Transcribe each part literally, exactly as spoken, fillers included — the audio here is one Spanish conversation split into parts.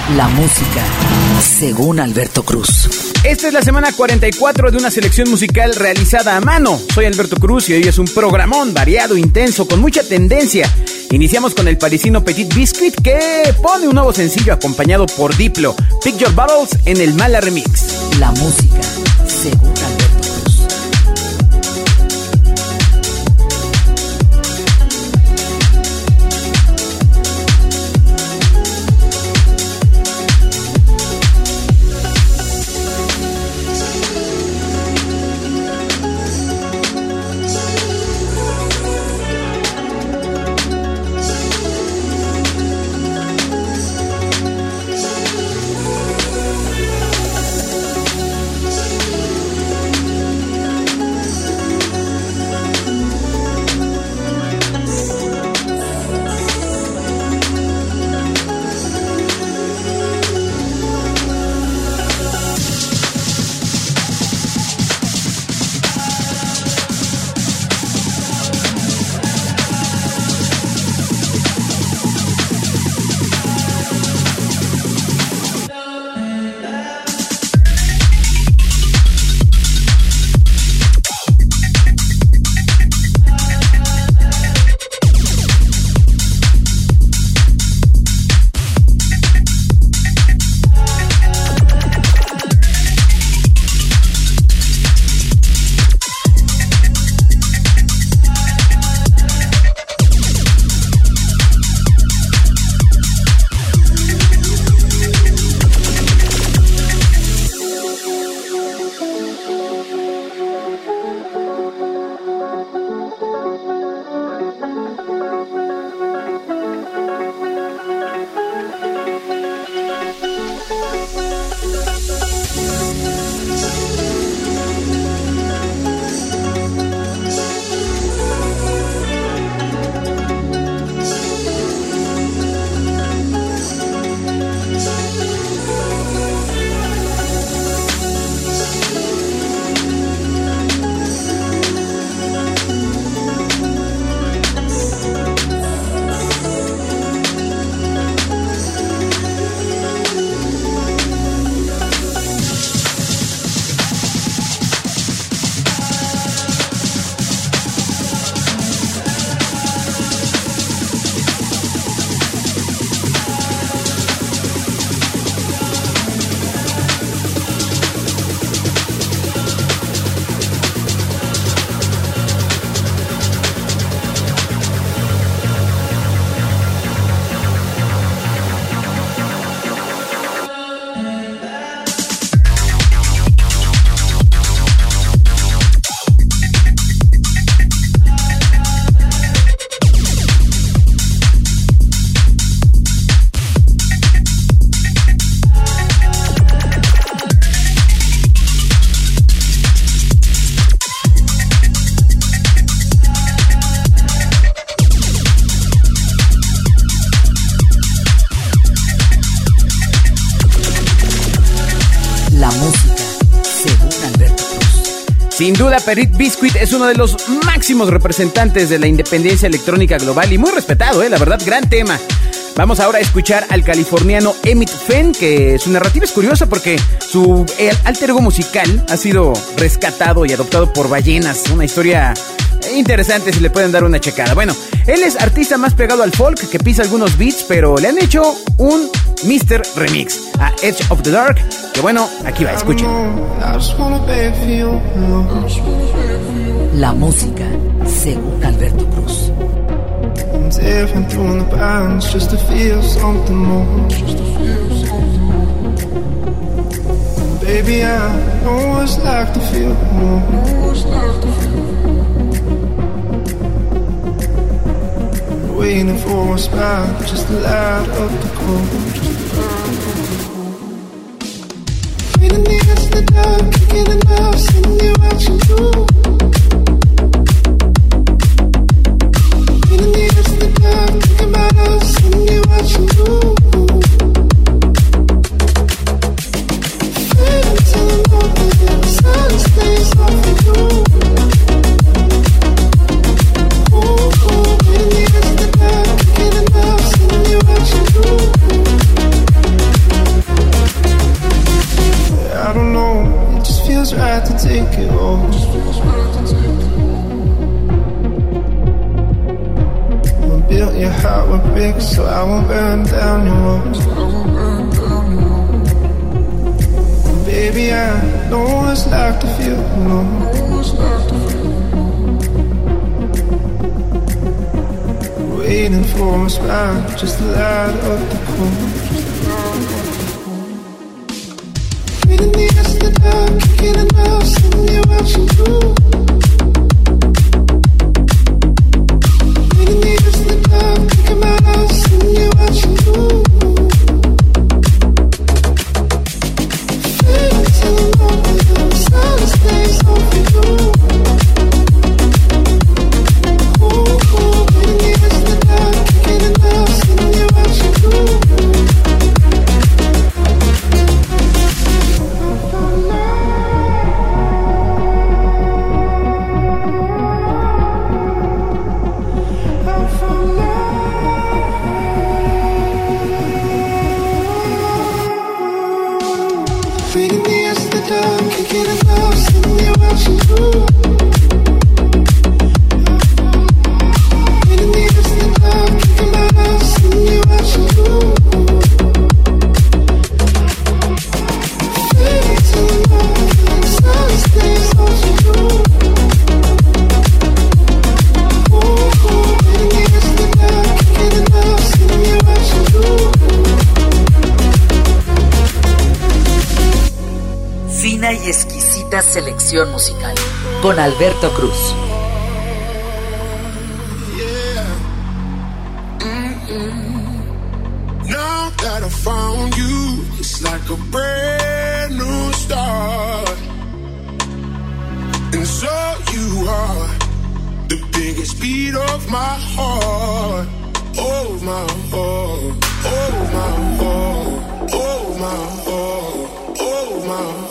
La música, según Alberto Cruz. Esta es la semana cuarenta y cuatro de una selección musical realizada a mano. Soy Alberto Cruz y hoy es un programón variado, intenso, con mucha tendencia. Iniciamos con el parisino Petit Biscuit, que pone un nuevo sencillo acompañado por Diplo, Pick Your Battles, en el Mala Remix. La música, según Alberto Cruz. Sin duda, Petit Biscuit es uno de los máximos representantes de la independencia electrónica global y muy respetado, eh, la verdad, gran tema. Vamos ahora a escuchar al californiano Emmett Fenn, que su narrativa es curiosa porque su alter ego musical ha sido rescatado y adoptado por ballenas. Una historia interesante si le pueden dar una checada. Bueno, él es artista más pegado al folk, que pisa algunos beats, pero le han hecho un mister Remix a Edge of the Dark, que bueno, aquí va, escuchen. La música, según Alberto Cruz. Different through the bounds just to feel something more. Baby, I know what it's like to feel more. Waiting for a spark just to light up the cold. Waiting against the dark, getting lost in you watching through. Thinking about us and you watching you. Fade until the moment that the sun stays off and through. Oh, oh, waiting against the dark, getting lost and you watching through. walls. Baby, I know what it's like to feel alone. Waiting for a spark, just to light up the cold. Reading the eyes of the dark, kicking it out, sitting there watching through. Reading the eyes of the dark, kicking my eyes, sitting there watching through. Feeling till I'm over the silence stays on for you. Oh, oh, reading the eyes of the dark, kicking it out, sitting there watching through. Reading the eyes of the dark, kicking it out, sitting there watching through. Reading the eyes of the dark, kicking my eyes, sitting there watching through. Feeling till I'm over, the silence stays watching through. Oh, oh, reading the eyes of the dark, kicking it out, sitting there watching through. Fina y exquisita selección musical con Alberto Cruz. Now that I found you, it's like a brand new start. And so you are the biggest beat of my heart. Oh my heart, oh my heart, oh my heart, oh my heart.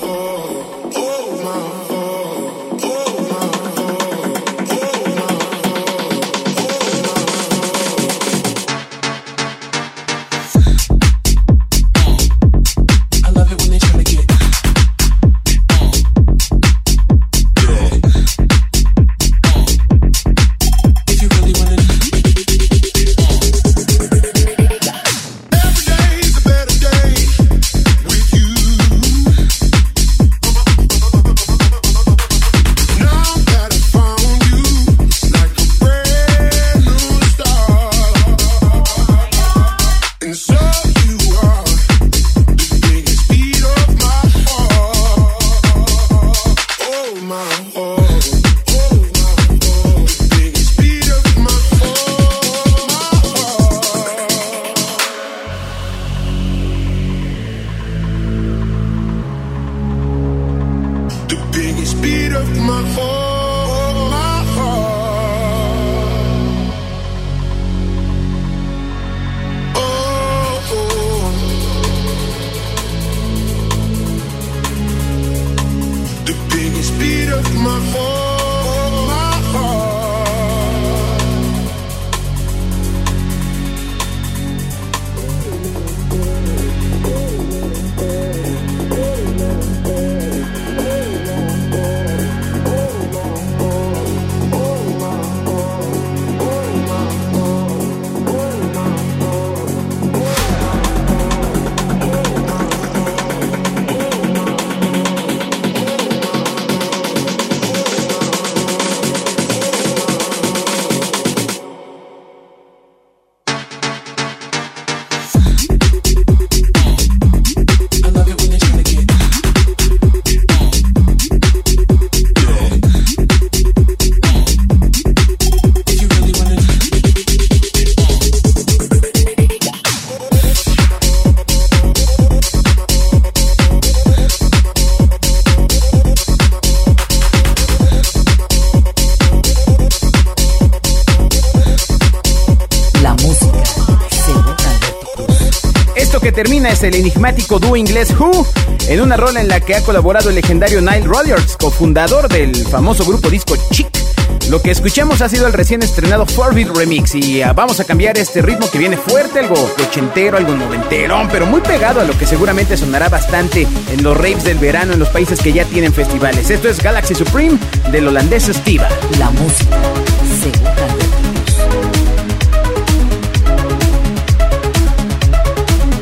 Que termina es el enigmático dúo inglés Who, en una rola en la que ha colaborado el legendario Nile Rodgers, cofundador del famoso grupo disco Chic. Lo que escuchamos ha sido el recién estrenado four beat Remix y uh, vamos a cambiar este ritmo que viene fuerte, algo ochentero, algo noventerón, pero muy pegado a lo que seguramente sonará bastante en los raves del verano en los países que ya tienen festivales. Esto es Galaxy Supreme del holandés Stiva. La música según Alberto Cruz.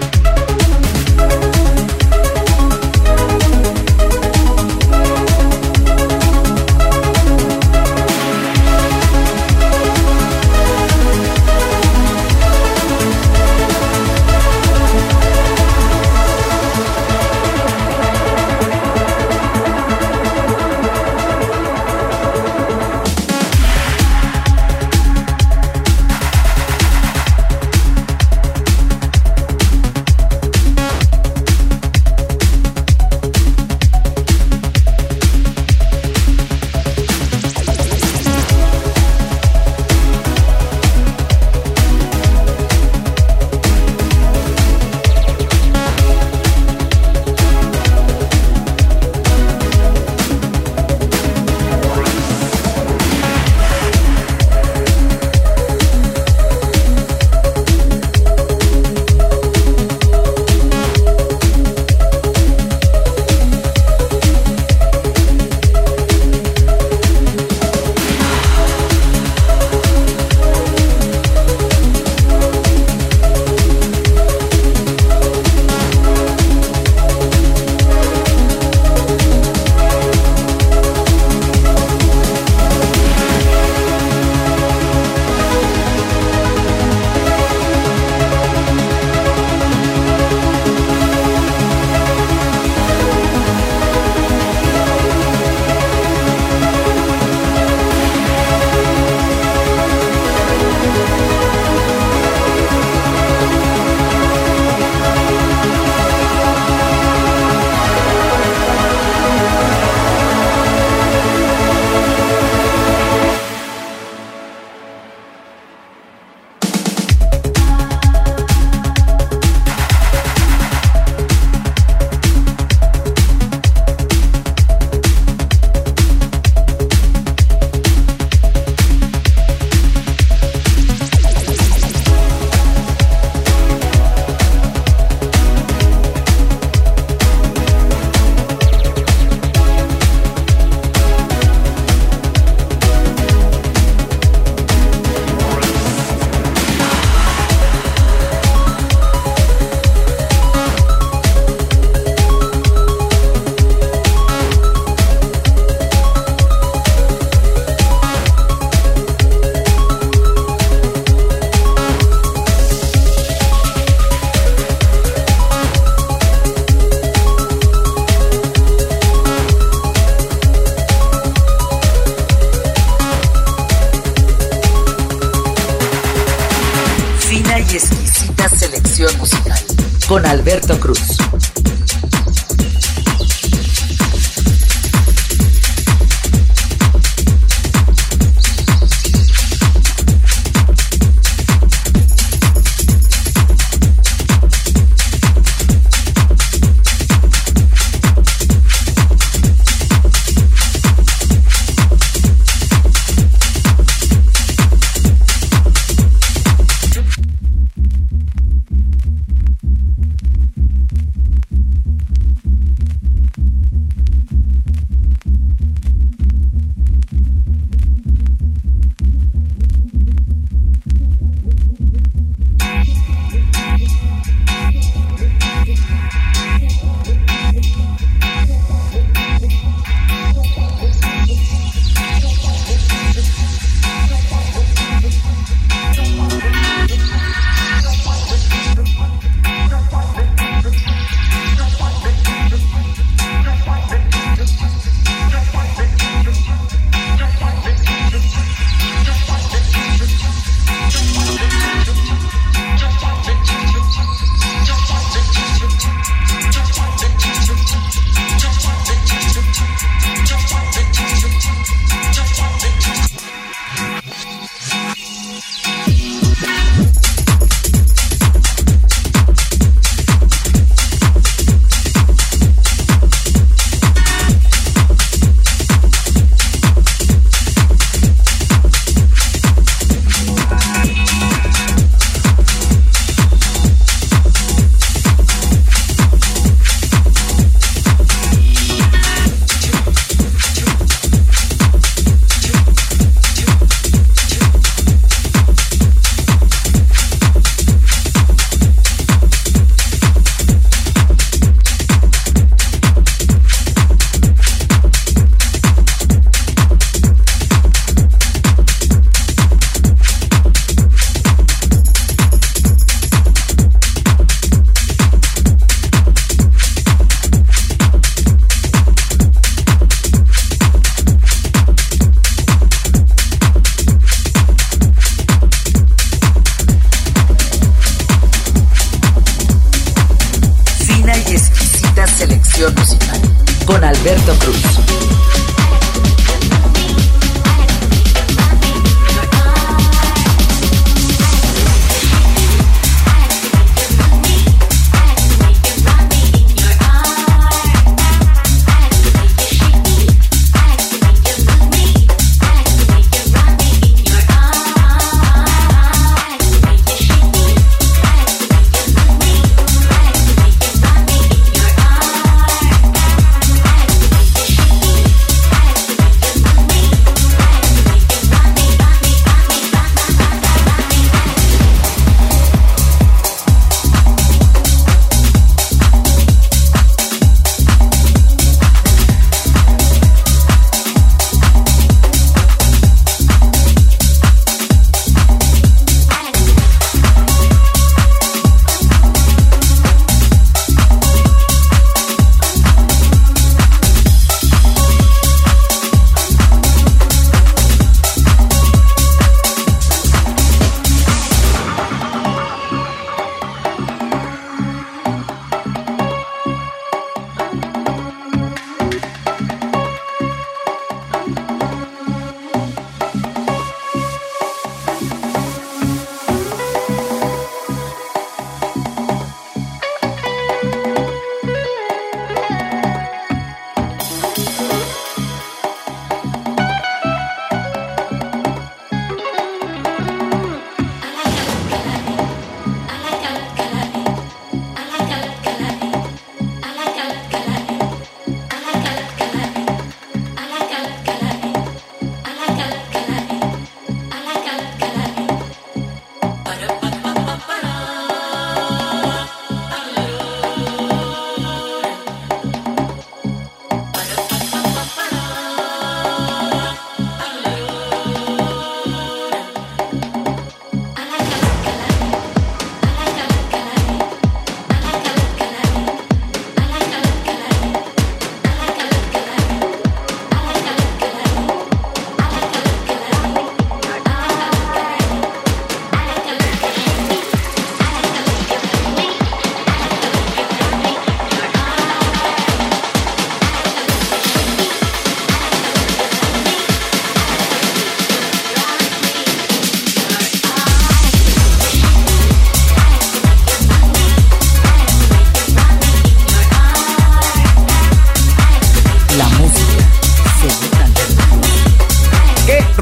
con Alberto Cruz. Musical con Alberto Cruz.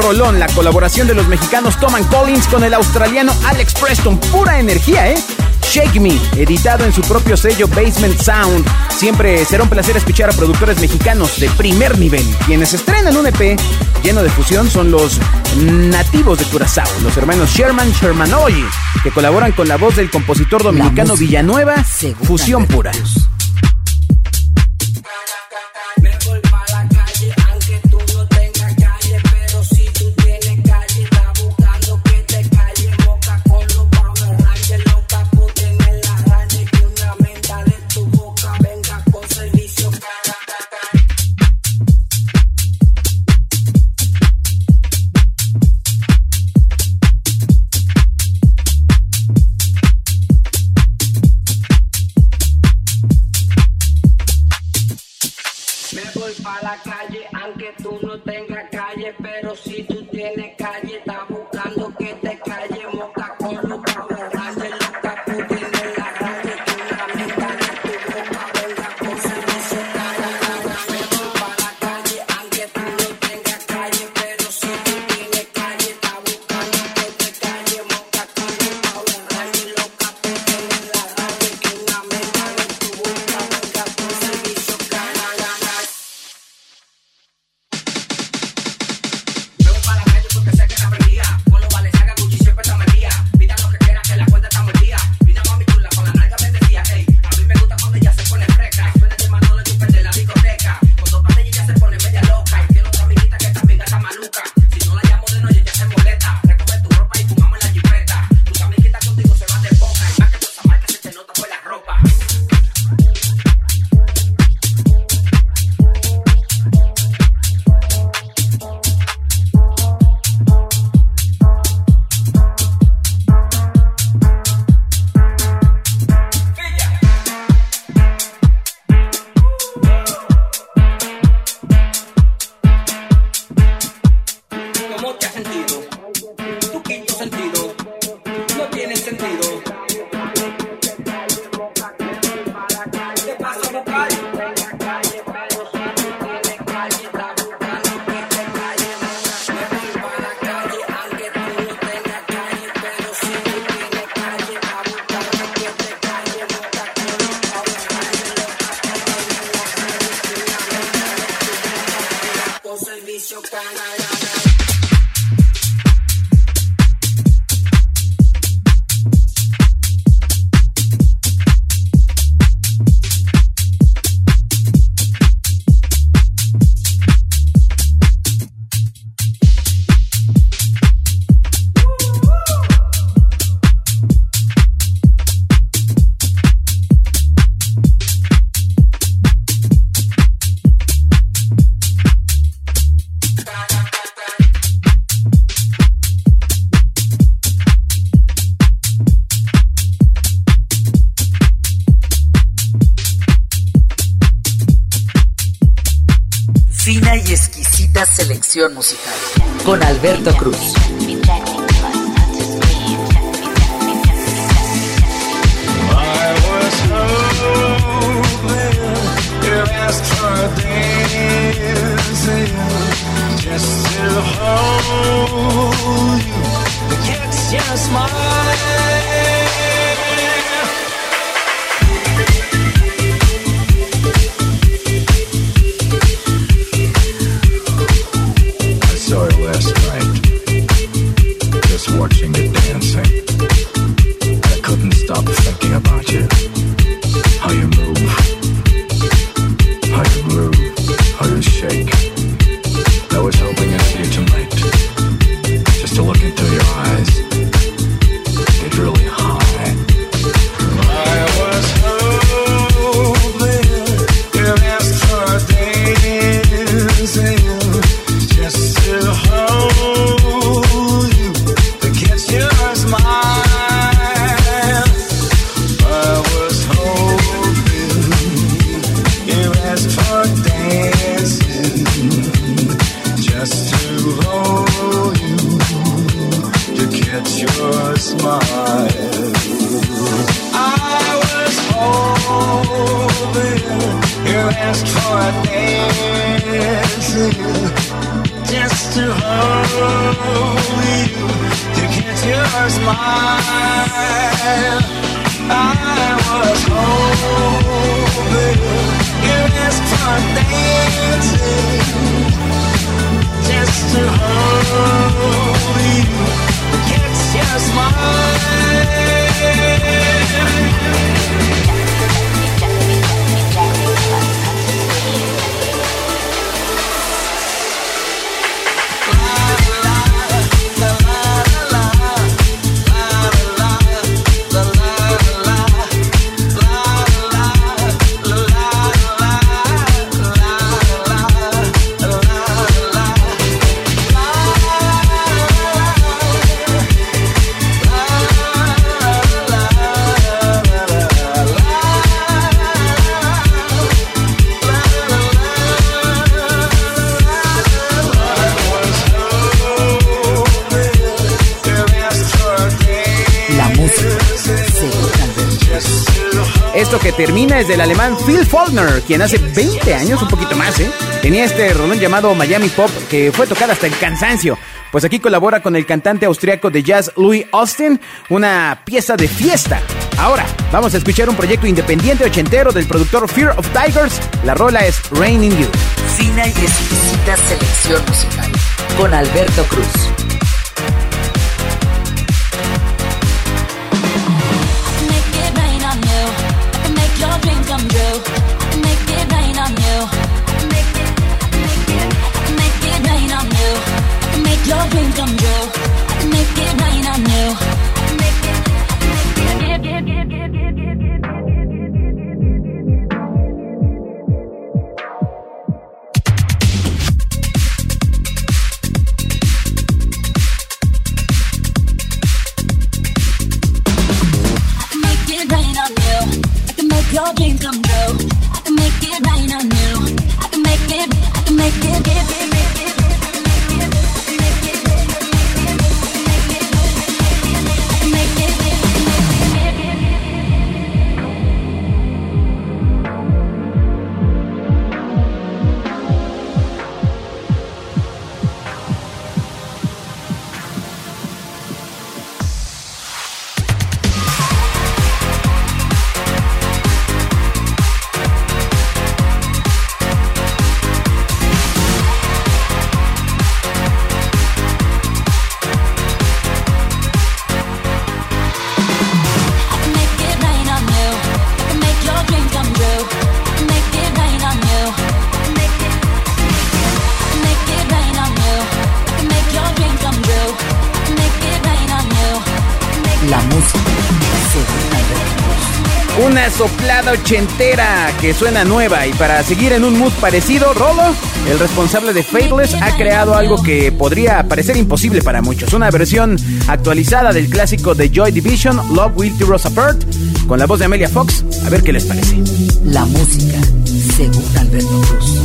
rolón, la colaboración de los mexicanos Tom and Collins con el australiano Alex Preston. Pura energía, ¿eh? Shake Me, editado en su propio sello Basement Sound. Siempre será un placer escuchar a productores mexicanos de primer nivel. Quienes estrenan un E P lleno de fusión son los nativos de Curazao, los hermanos Sherman Shermanoy, que colaboran con la voz del compositor dominicano Villanueva. Fusión pura. Fina y exquisita selección musical con Alberto Cruz. Watching you dancing, I couldn't stop thinking about you. How you move, how you groove, how you shake. I was hoping I'd see you tonight, just to look into your eyes, get really high. I was hoping you asked for dancing, just to hold you. Your smile. I was hoping you asked for dancing, just to hold you, to catch your smile. I was hoping you asked for dancing, just just to hold you, to catch your smile. I was hoping you'd ask for dancing, just to hold you, to catch your smile. Esto que termina es del alemán Phil Faulkner, quien hace veinte años, un poquito más, ¿eh? tenía este rolón llamado Miami Pop, que fue tocada hasta el cansancio. Pues aquí colabora con el cantante austriaco de jazz Louis Austin, una pieza de fiesta. Ahora, vamos a escuchar un proyecto independiente ochentero del productor Fear of Tigers. La rola es Rain in You. Fina y exquisita selección musical, con Alberto Cruz. Come true. I can make it rain on you. I can make it, I can make it, I can make it rain on you. I can make your dreams come true. I can make it rain on you. I can make it, I can make it, give, give, give, give, give, give, give, give. Your dreams come true. I can make it rain on you. I can make it, I can make it, give it, make it, make it, make it, make it, make it. Una soplada ochentera que suena nueva, y para seguir en un mood parecido, Rolo, el responsable de Faithless, ha creado algo que podría parecer imposible para muchos, una versión actualizada del clásico de Joy Division, Love Will Tear Us Apart, con la voz de Amelia Fox. A ver qué les parece. La música, según Alberto Cruz.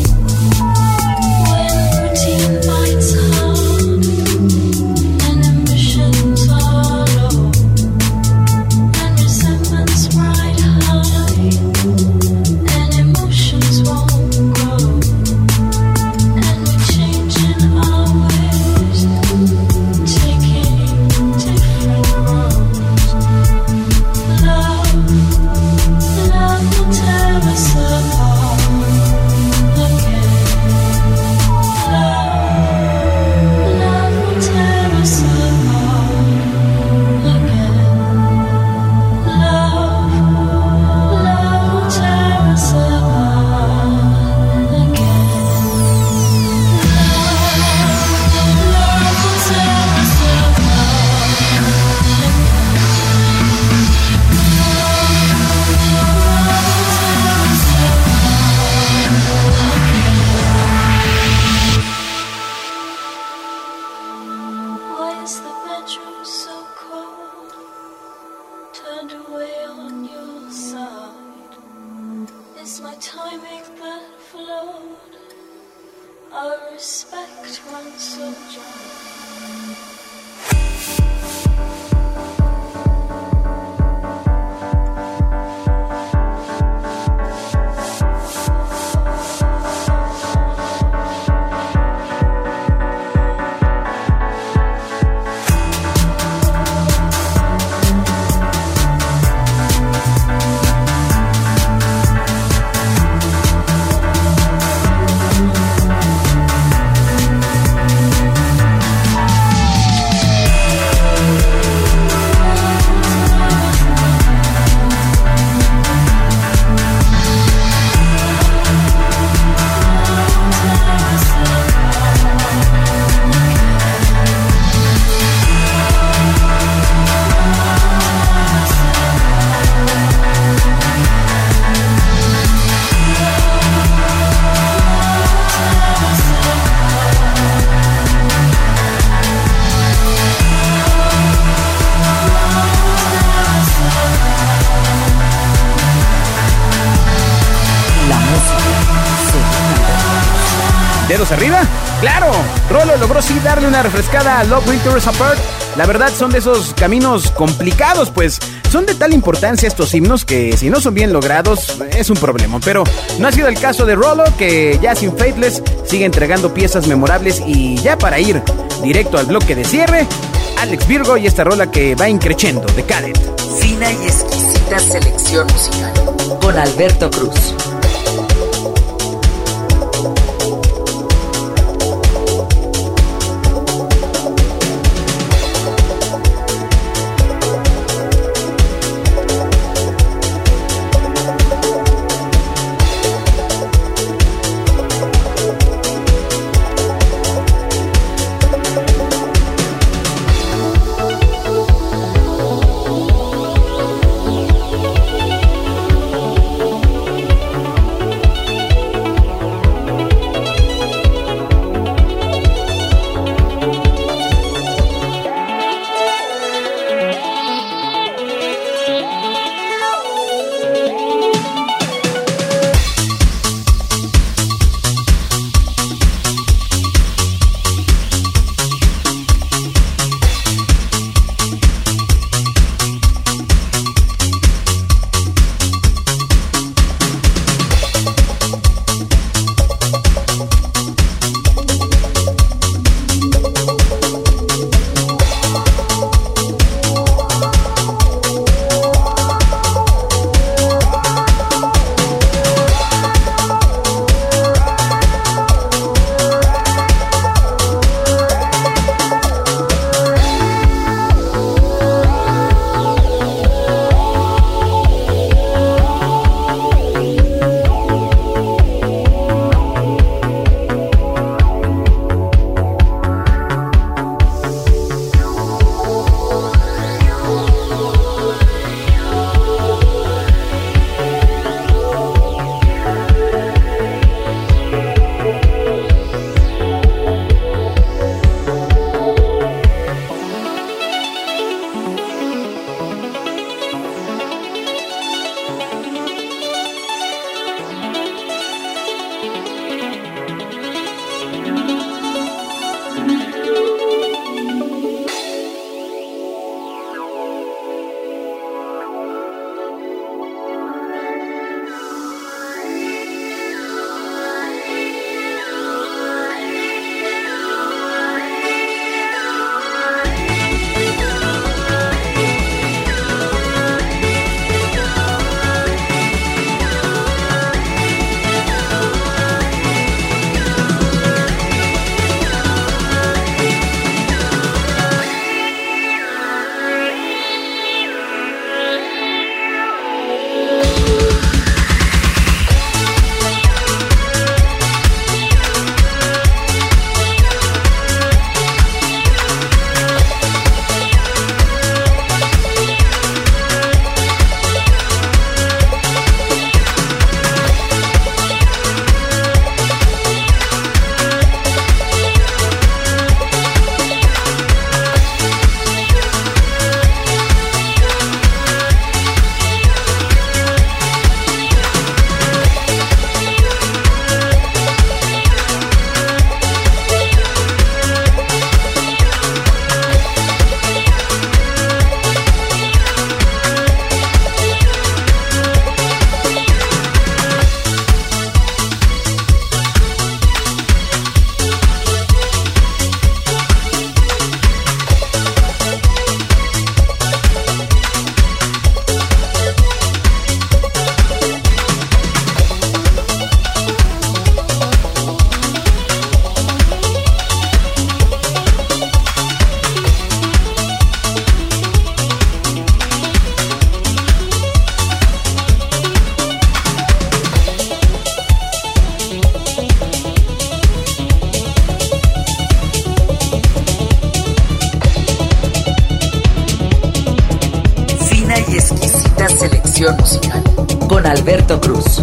¿Dedos arriba? ¡Claro! Rolo logró sí darle una refrescada a Love Will Tear Us Apart. La verdad son de esos caminos complicados, pues son de tal importancia estos himnos que si no son bien logrados es un problema. Pero no ha sido el caso de Rolo, que ya sin Faithless sigue entregando piezas memorables. Y ya para ir directo al bloque de cierre, Alex Virgo y esta rola que va increciendo de Cadet. Fina y exquisita selección musical con Alberto Cruz. Selección musical con Alberto Cruz.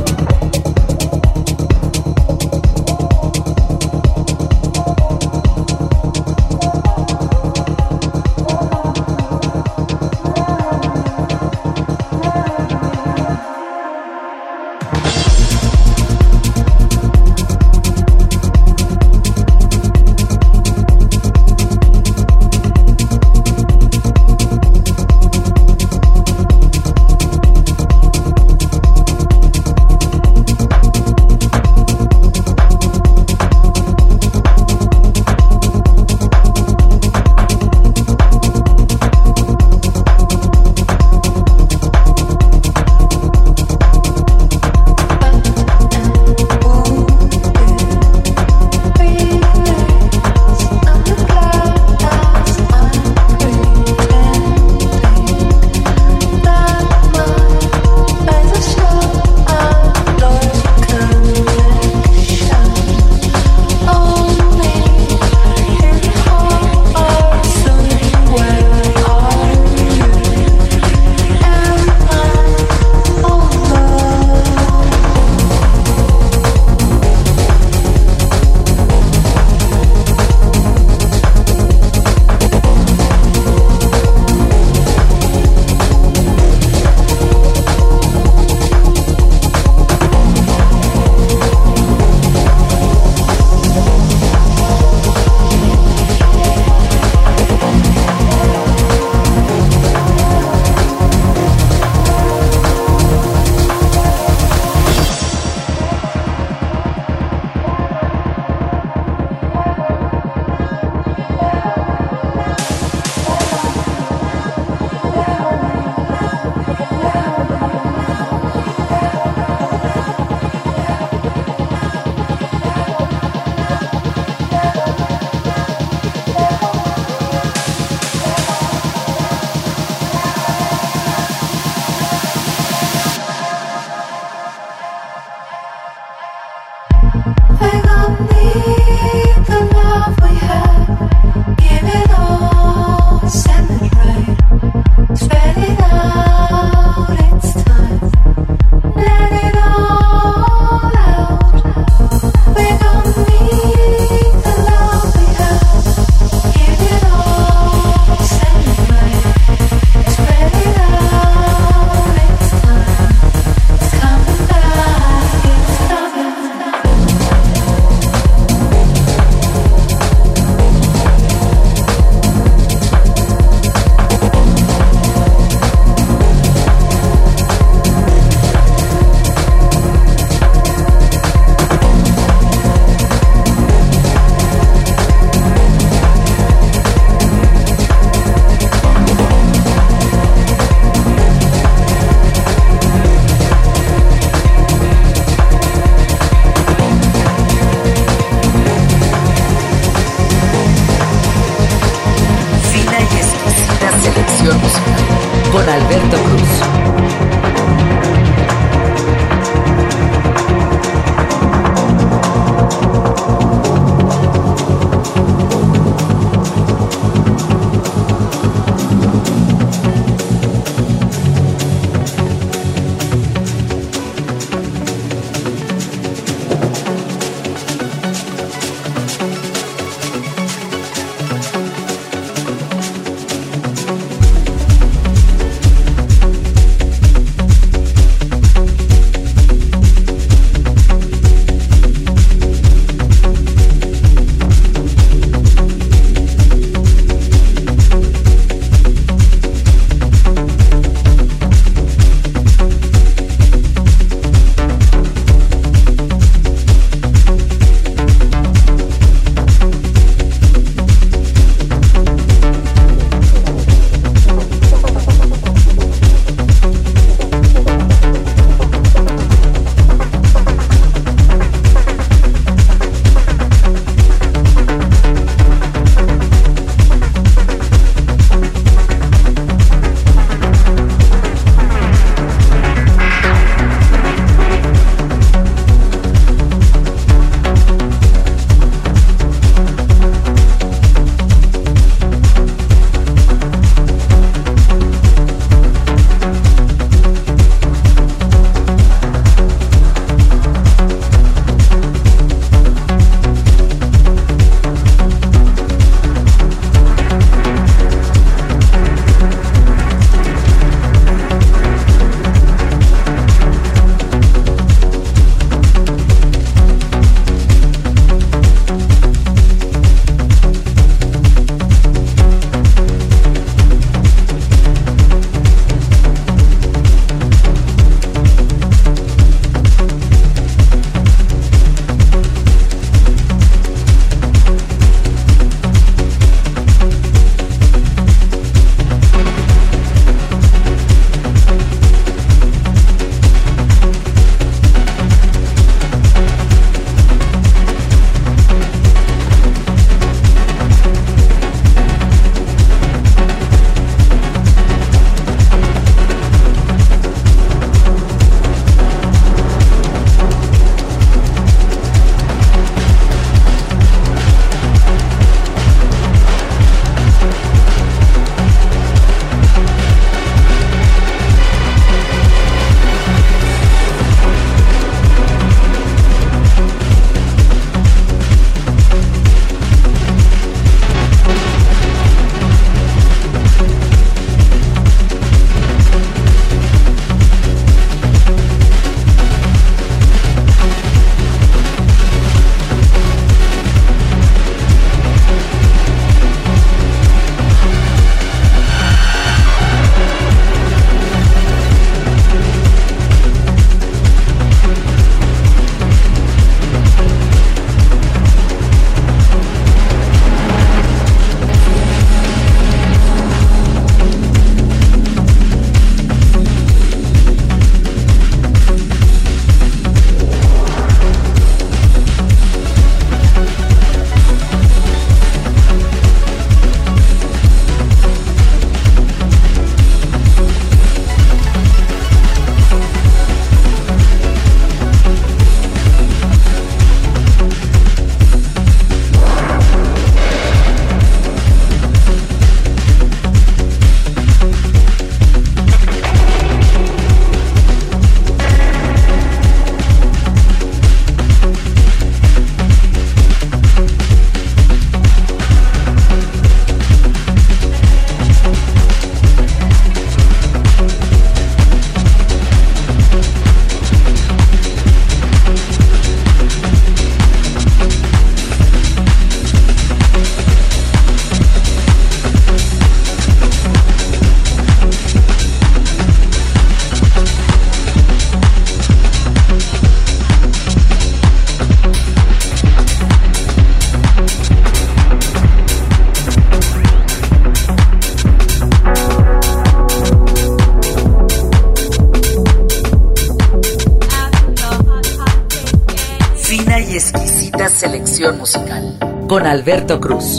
y exquisita selección musical con Alberto Cruz.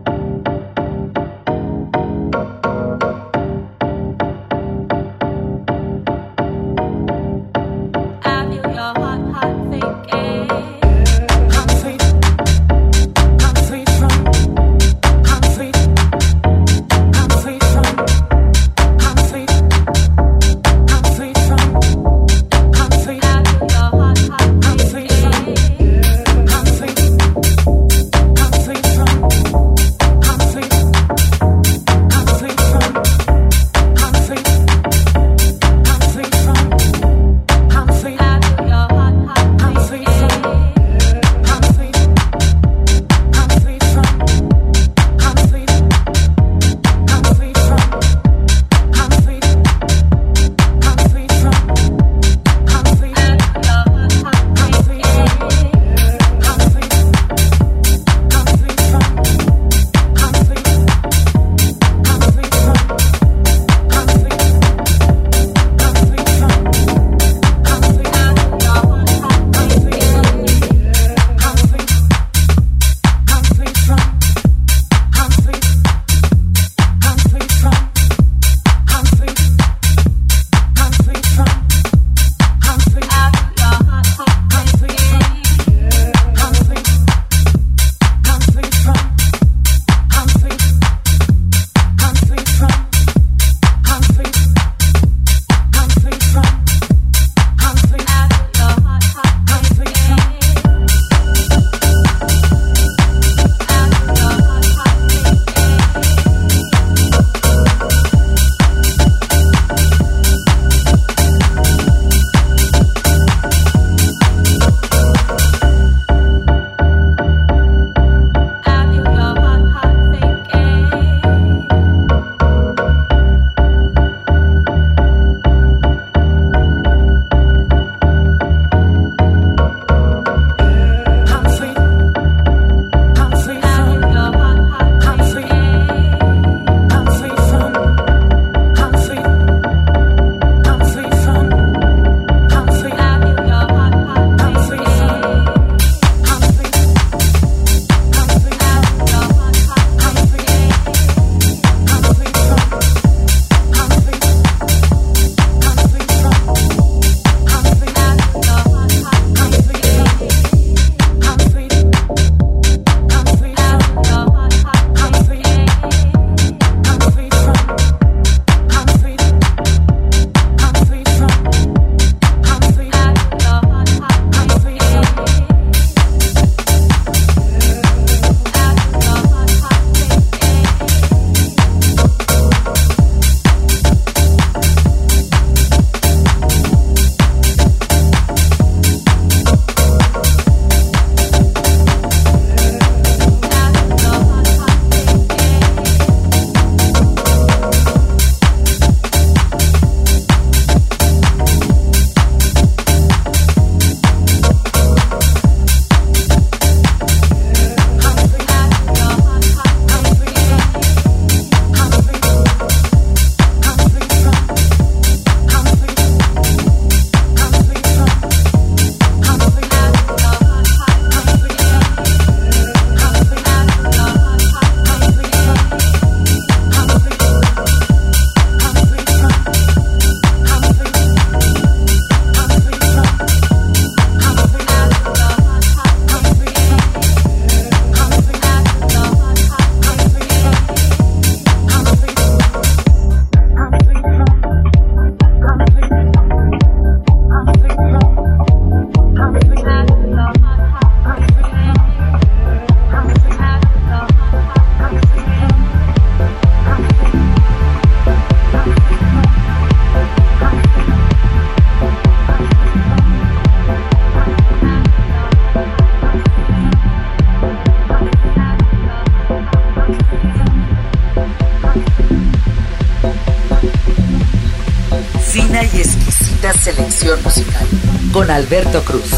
Fina y exquisita selección musical con Alberto Cruz.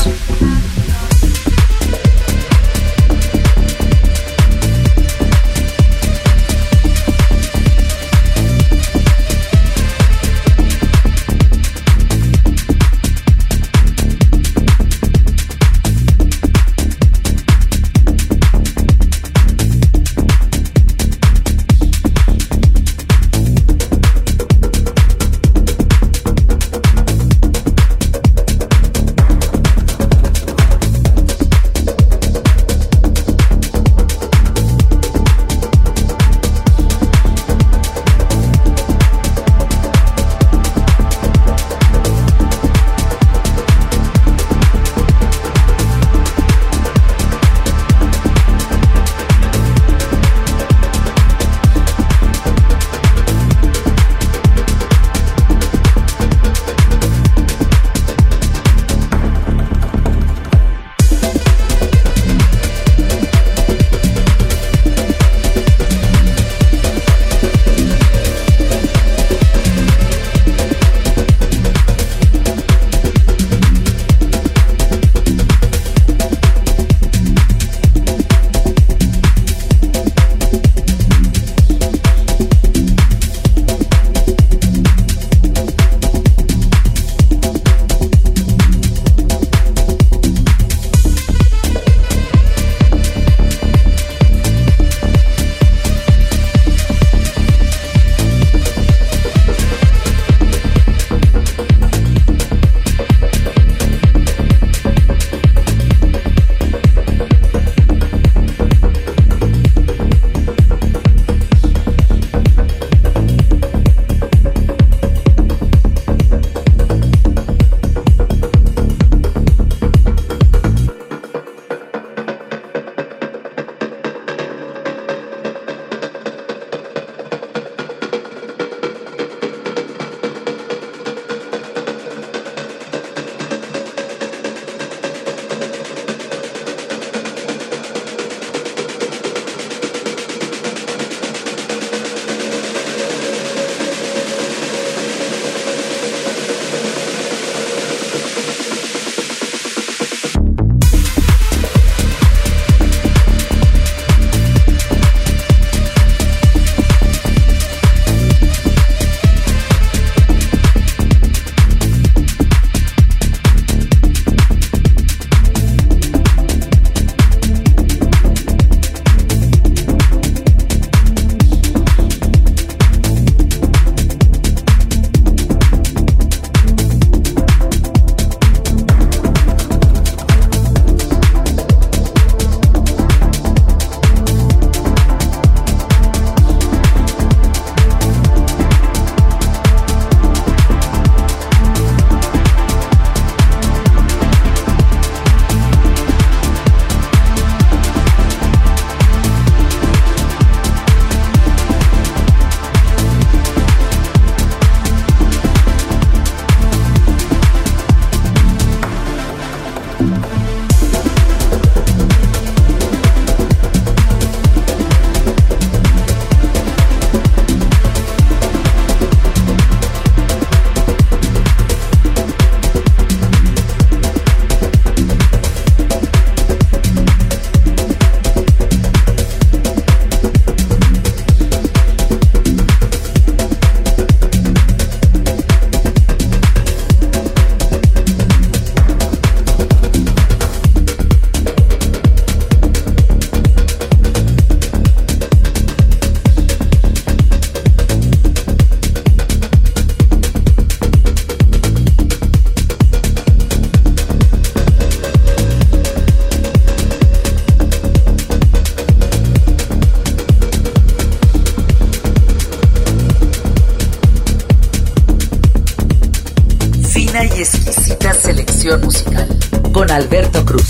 Y exquisita selección musical con Alberto Cruz.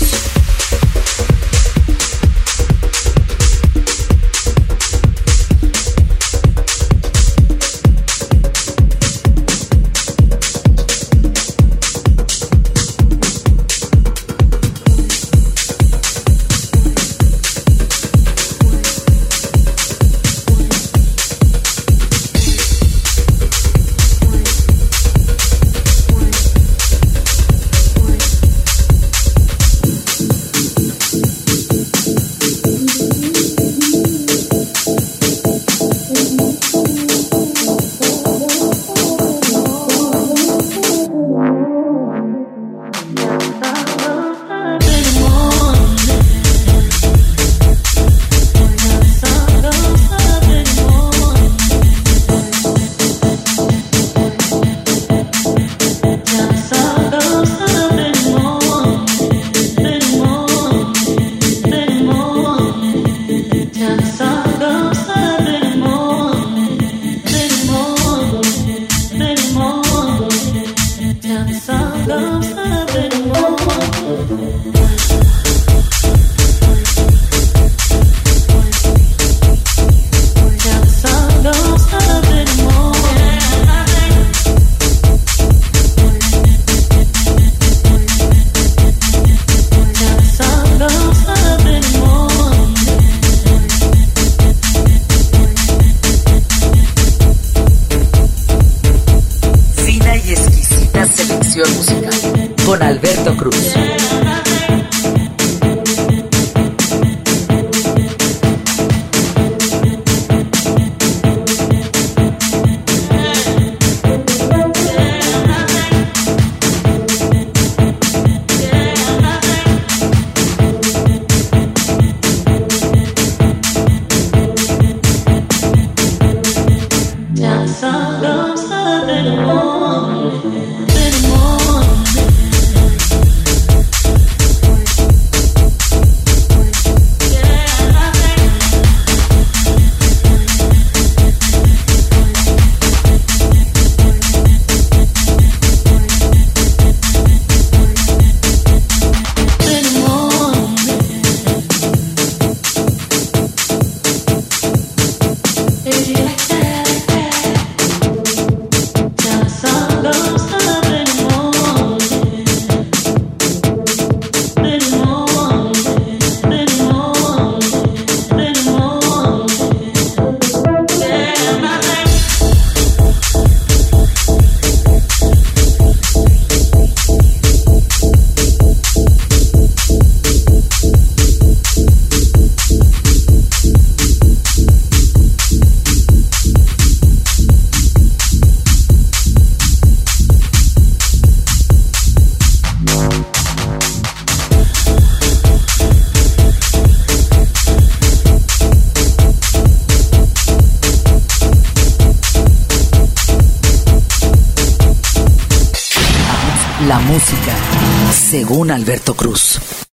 Musical con Alberto Cruz. La música, según Alberto Cruz.